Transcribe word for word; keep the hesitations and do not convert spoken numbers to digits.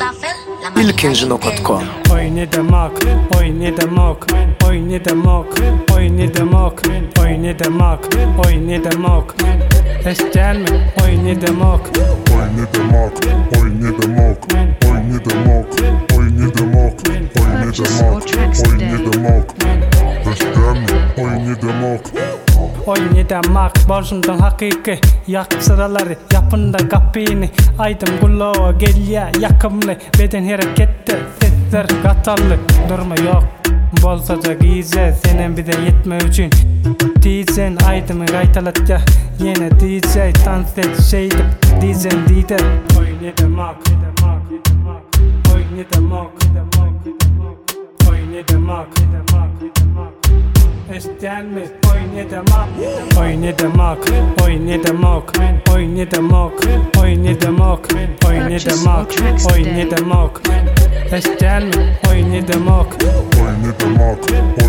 ilkinci nokta com. Oy ne demek, oy ne demek, oy ne demek, oy ne demek, oy ne demek, oy ne demek. Eşten mi? Oy ne demek, oy ne demek, oy ne demek, oy ne demek, oy ne demek, oy ne demek, oy ne demek. Eşten mi? Oy ne demek. Oy ne demek, başımdan hakiki yak sıraları, yapında kapini. Aydım kulağa gelya yakımlı, beden harekette sesler katarlı. Durma yok, bolsa da gize, senin bir de yetme için. Dizen aydımı gaytalatca, yine diyecek dans et şeydim, dizen dide. Oy ne demek, oy ne demek, oy ne demek. Eşten mi? Oy ne demek, oy ne demek, oy ne demek, oy ne demek, oy ne demek, oy ne demek, oy ne demek. Eşten mi? Oy ne demek, oy ne demek,